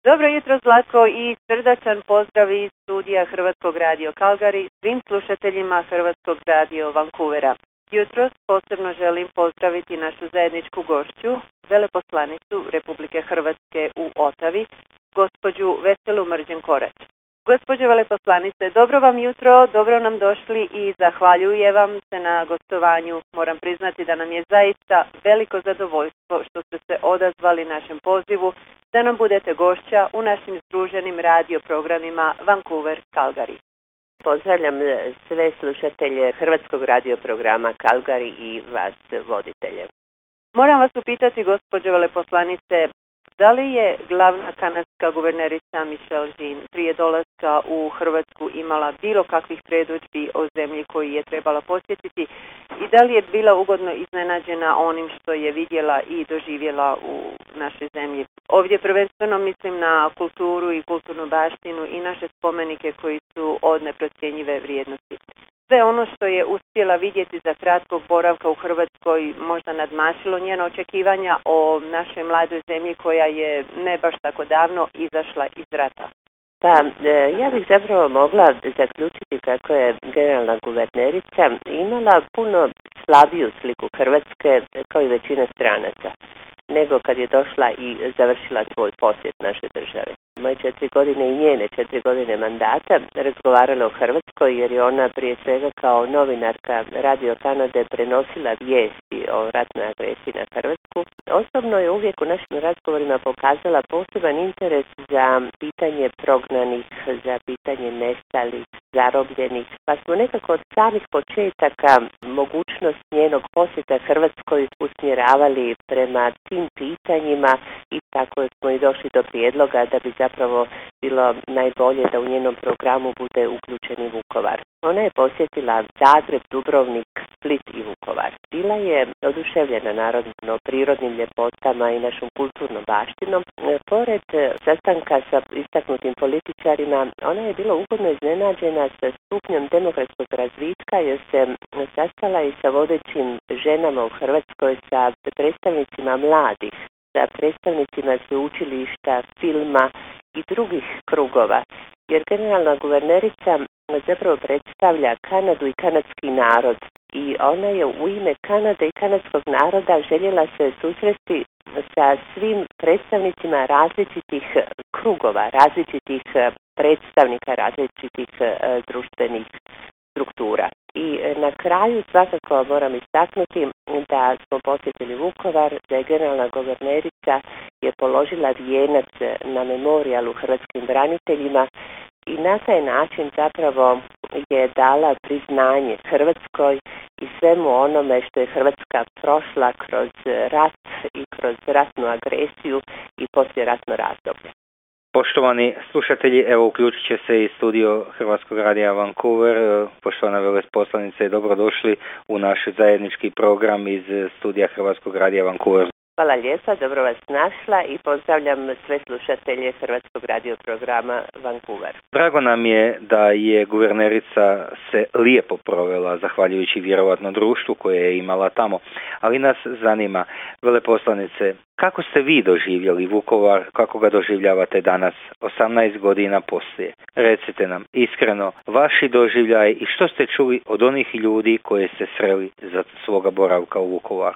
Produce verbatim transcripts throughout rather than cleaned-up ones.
Dobro jutro, Zlatko, i srdačan pozdrav iz studija Hrvatskog radio Calgary svim slušateljima Hrvatskog radio Vancouvera. Jutros posebno želim pozdraviti našu zajedničku gošću, veleposlanicu Republike Hrvatske u Otavi, gospođu Veselu Mrđen-Korać. Gospođo veleposlanice, dobro vam jutro, dobro nam došli i zahvaljujem vam se na gostovanju. Moram priznati da nam je zaista veliko zadovoljstvo što ste se odazvali našem pozivu da nam budete gošća u našim združenim radio programima Vancouver Calgary. Pozdravljam sve slušatelje Hrvatskog radio programa Calgary i vas voditelje. Moram vas upitati, gospođo veleposlanice, da li je glavna kanadska guvernerica Michelle Jean prije dolaska u Hrvatsku imala bilo kakvih predodžbi o zemlji koju je trebala posjetiti i da li je bila ugodno iznenađena onim što je vidjela i doživjela u našoj zemlji? Ovdje prvenstveno mislim na kulturu i kulturnu baštinu i naše spomenike koji su od neprocjenjive vrijednosti. Sve ono što je uspjela vidjeti za kratkog boravka u Hrvatskoj možda nadmašilo njena očekivanja o našoj mladoj zemlji koja je ne baš tako davno izašla iz rata. Pa, ja bih zapravo mogla zaključiti kako je generalna guvernerica imala puno slabiju sliku Hrvatske kao i većina stranaca, nego kad je došla i završila svoj posjet naše države. Moje četiri godine i njene četiri godine mandata razgovarala o Hrvatskoj jer je ona prije svega kao novinarka Radio Kanade prenosila vijesti o ratnoj agresiji na Hrvatsku. Osobno je uvijek u našim razgovorima pokazala poseban interes za pitanje prognanih, za pitanje nestalih, zarobljenih, pa smo nekako od samih početaka mogućnost njenog posjeta Hrvatskoj usmjeravali prema tim pitanjima i tako smo i došli do prijedloga da bi zapravo bilo najbolje da u njenom programu bude uključen i Vukovar. Ona je posjetila Zagreb, Dubrovnik, Split i Vukovar. Bila je oduševljena narodno prirodnim ljepotama i našom kulturnom baštinom. Pored sastanka sa istaknutim političarima, ona je bila ugodno iznenađena sa stupnjem demokratskog razvitka jer se sastala i sa vodećim ženama u Hrvatskoj, sa predstavnicima mladih, sa predstavnicima sveučilišta, filma i drugih krugova. Jer generalna guvernerica zapravo predstavlja Kanadu i kanadski narod i ona je u ime Kanade i kanadskog naroda željela se susresti sa svim predstavnicima različitih krugova, različitih predstavnika, različitih društvenih struktura. I na kraju svakako moram istaknuti da smo posjetili Vukovar, da je generalna guvernerica je položila vijenac na memorijalu hrvatskim braniteljima i na taj način zapravo je dala priznanje Hrvatskoj i svemu onome što je Hrvatska prošla kroz rat i kroz ratnu agresiju i poslijeratno razdoblje. Poštovani slušatelji, evo uključit će se i studio Hrvatskog radija Vancouver. Poštovana veleposlanice, dobrodošli u naš zajednički program iz studija Hrvatskog radija Vancouver. Hvala lijepa, dobro vas našla i pozdravljam sve slušatelje Hrvatskog radio programa Vancouver. Drago nam je da je guvernerica se lijepo provela, zahvaljujući vjerovatno društvu koje je imala tamo. Ali nas zanima, veleposlanice, kako ste vi doživjeli Vukovar, kako ga doživljavate danas, osamnaest godina poslije? Recite nam iskreno vaši doživljaj i što ste čuli od onih ljudi koje ste sreli za svoga boravka u Vukovaru.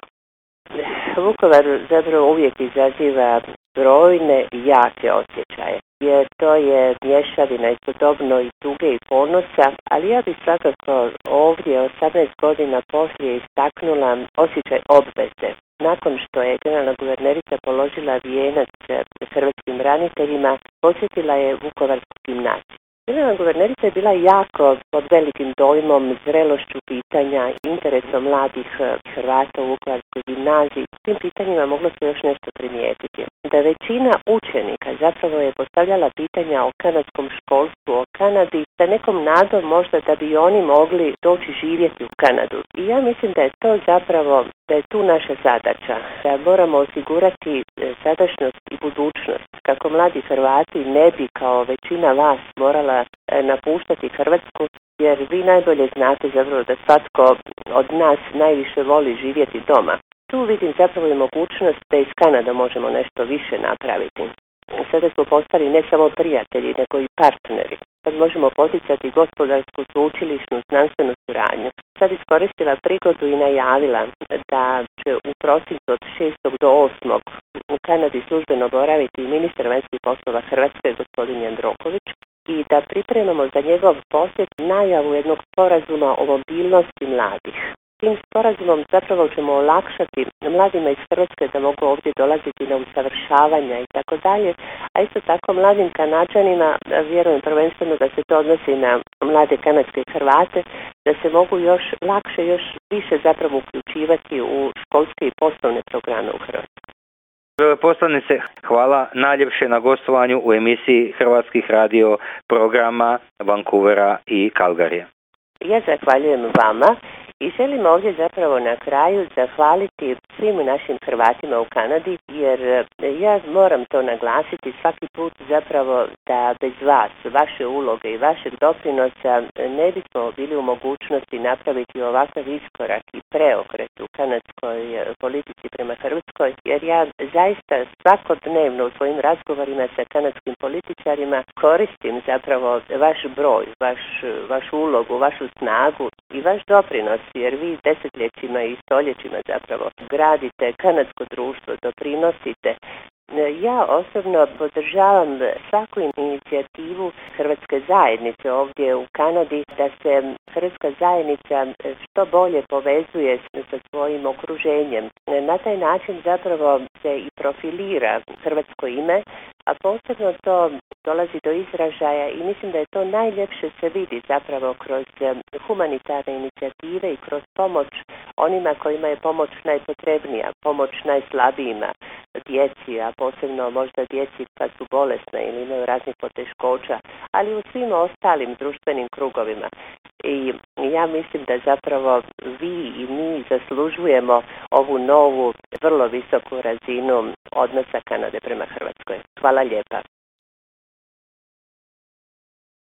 Vukovar zapravo uvijek izaziva brojne i jake osjećaje, jer to je mješavina istodobno i tuge i ponosa, ali ja bih svakako ovdje osamnaest godina poslije istaknula osjećaj obveze. Nakon što je generalna guvernerica položila vijenac hrvatskim braniteljima, posjetila je Vukovarsku gimnaziju. Generalna guvernerica je bila jako pod velikim dojmom, zrelošću pitanja, interesom mladih Hrvata u Vukovarskoj gimnaziji. S tim pitanjima moglo se još nešto primijetiti. Da većina učenika zapravo je postavljala pitanja o kanadskom školstvu, o Kanadi, sa nekom nadom možda da bi oni mogli doći živjeti u Kanadu. I ja mislim da je to zapravo, da je tu naša zadaća, da moramo osigurati sadašnjost i budućnost, kako mladi Hrvati ne bi kao većina vas morala napuštati Hrvatsku, jer vi najbolje znate zapravo da svatko od nas najviše voli živjeti doma. Tu vidim zapravo i mogućnost da iz Kanade možemo nešto više napraviti. sada smo postali ne samo prijatelji, nego i partneri. Sad možemo poticati gospodarsku, sveučilišnu, znanstvenu suradnju. Sad iskoristila prigodu i najavila da će u prosincu od šestog do osmog u Kanadi službeno boraviti ministar vanjskih poslova Hrvatske, gospodin Jandroković, i da pripremamo za njegov posjet najavu jednog sporazuma o mobilnosti mladih. Tim sporazumom zapravo ćemo olakšati mladima iz Hrvatske da mogu ovdje dolaziti na usavršavanja i tako dalje, a isto tako mladim Kanađanima, vjerujem prvenstveno da se to odnosi na mlade kanadske Hrvate, da se mogu još lakše, još više zapravo uključivati u školske i poslovne programe u Hrvatskoj. Veleposlanice, hvala najljepše na gostovanju u emisiji hrvatskih radio programa Vancouvera i Calgaryja. Ja zahvaljujem vama i želim ovdje zapravo na kraju zahvaliti svim našim Hrvatima u Kanadi, jer ja moram to naglasiti svaki put zapravo da bez vas, vaše uloge i vašeg doprinosa ne bismo bili u mogućnosti napraviti ovakav iskorak i preokret u kanadskoj politici prema Hrvatskoj, jer ja zaista svakodnevno u svojim razgovorima sa kanadskim političarima koristim zapravo vaš broj, vaš, vašu ulogu, vašu snagu i vaš doprinos, jer vi desetljećima i stoljećima zapravo gradite kanadsko društvo, doprinosite. Ja osobno podržavam svaku inicijativu Hrvatske zajednice ovdje u Kanadi da se Hrvatska zajednica što bolje povezuje sa svojim okruženjem. Na taj način zapravo se i profilira hrvatsko ime, a posebno to dolazi do izražaja i mislim da je to najljepše se vidi zapravo kroz humanitarne inicijative i kroz pomoć onima kojima je pomoć najpotrebnija, pomoć najslabijima, djeci, a posebno možda djeci kad su bolesne ili imaju raznih poteškoća, ali u svim ostalim društvenim krugovima. I ja mislim da zapravo vi i mi zaslužujemo ovu novu, vrlo visoku razinu odnosa Kanade prema Hrvatskoj. Hvala lijepa.